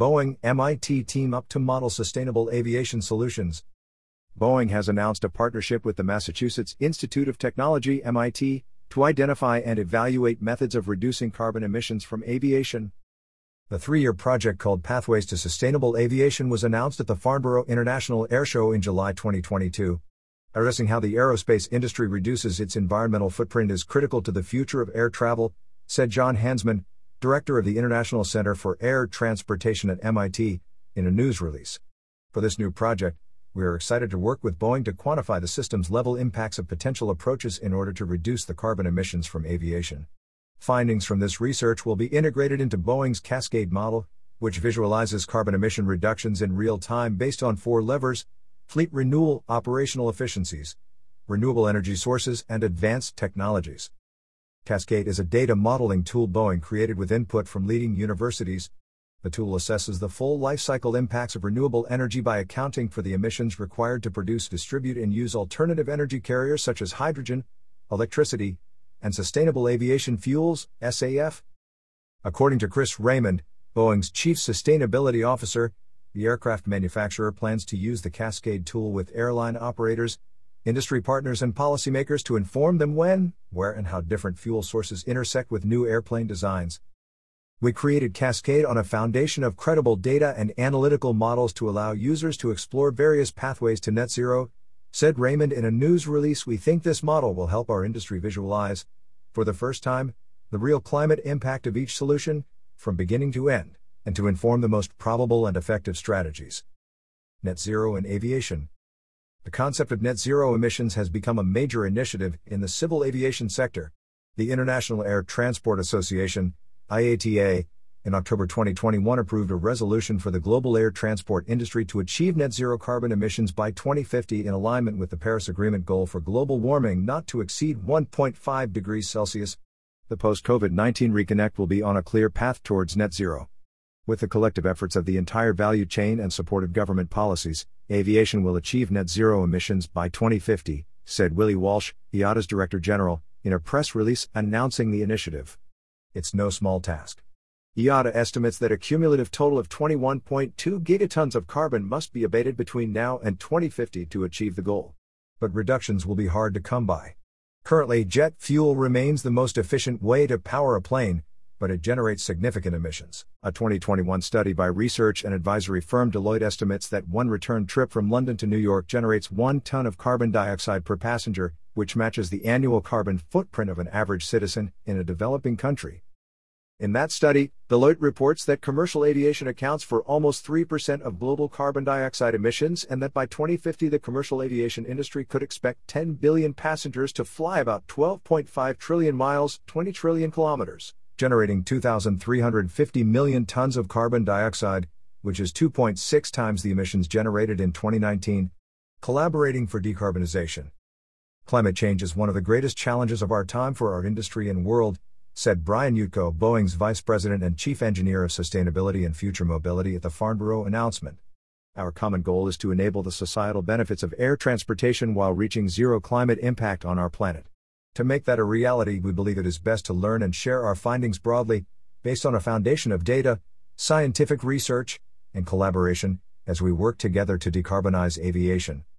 Boeing, MIT team up to model sustainable aviation solutions. Boeing has announced a partnership with the Massachusetts Institute of Technology, MIT, to identify and evaluate methods of reducing carbon emissions from aviation. The three-year project called Pathways to Sustainable Aviation was announced at the Farnborough International Air Show in July 2022. Addressing how the aerospace industry reduces its environmental footprint is critical to the future of air travel, said John Hansman, director of the International Center for Air Transportation at MIT, in a news release. For this new project, we are excited to work with Boeing to quantify the systems-level impacts of potential approaches in order to reduce the carbon emissions from aviation. Findings from this research will be integrated into Boeing's Cascade model, which visualizes carbon emission reductions in real time based on 4 levers: fleet renewal, operational efficiencies, renewable energy sources, and advanced technologies. Cascade is a data modeling tool Boeing created with input from leading universities. The tool assesses the full life cycle impacts of renewable energy by accounting for the emissions required to produce, distribute, and use alternative energy carriers such as hydrogen, electricity, and sustainable aviation fuels, SAF. According to Chris Raymond, Boeing's chief sustainability officer, the aircraft manufacturer plans to use the Cascade tool with airline operators, industry partners, and policymakers to inform them when, where, and how different fuel sources intersect with new airplane designs. We created Cascade on a foundation of credible data and analytical models to allow users to explore various pathways to net zero, said Raymond in a news release. We think this model will help our industry visualize, for the first time, the real climate impact of each solution, from beginning to end, and to inform the most probable and effective strategies. Net zero in aviation. The concept of net zero emissions has become a major initiative in the civil aviation sector. The International Air Transport Association, IATA, in October 2021 approved a resolution for the global air transport industry to achieve net zero carbon emissions by 2050 in alignment with the Paris Agreement goal for global warming not to exceed 1.5 degrees Celsius. The post-COVID-19 reconnect will be on a clear path towards net zero. With the collective efforts of the entire value chain and supportive government policies, aviation will achieve net zero emissions by 2050, said Willie Walsh, IATA's Director General, in a press release announcing the initiative. It's no small task. IATA estimates that a cumulative total of 21.2 gigatons of carbon must be abated between now and 2050 to achieve the goal. But reductions will be hard to come by. Currently, jet fuel remains the most efficient way to power a plane, but it generates significant emissions. A 2021 study by research and advisory firm Deloitte estimates that one return trip from London to New York generates 1 ton of carbon dioxide per passenger, which matches the annual carbon footprint of an average citizen in a developing country. In that study, Deloitte reports that commercial aviation accounts for almost 3% of global carbon dioxide emissions, and that by 2050 the commercial aviation industry could expect 10 billion passengers to fly about 12.5 trillion miles, 20 trillion kilometers, generating 2,350 million tons of carbon dioxide, which is 2.6 times the emissions generated in 2019. Collaborating for decarbonization. Climate change is one of the greatest challenges of our time for our industry and world, said Brian Utko, Boeing's Vice President and Chief Engineer of Sustainability and Future Mobility at the Farnborough announcement. Our common goal is to enable the societal benefits of air transportation while reaching zero climate impact on our planet. To make that a reality, we believe it is best to learn and share our findings broadly, based on a foundation of data, scientific research, and collaboration, as we work together to decarbonize aviation.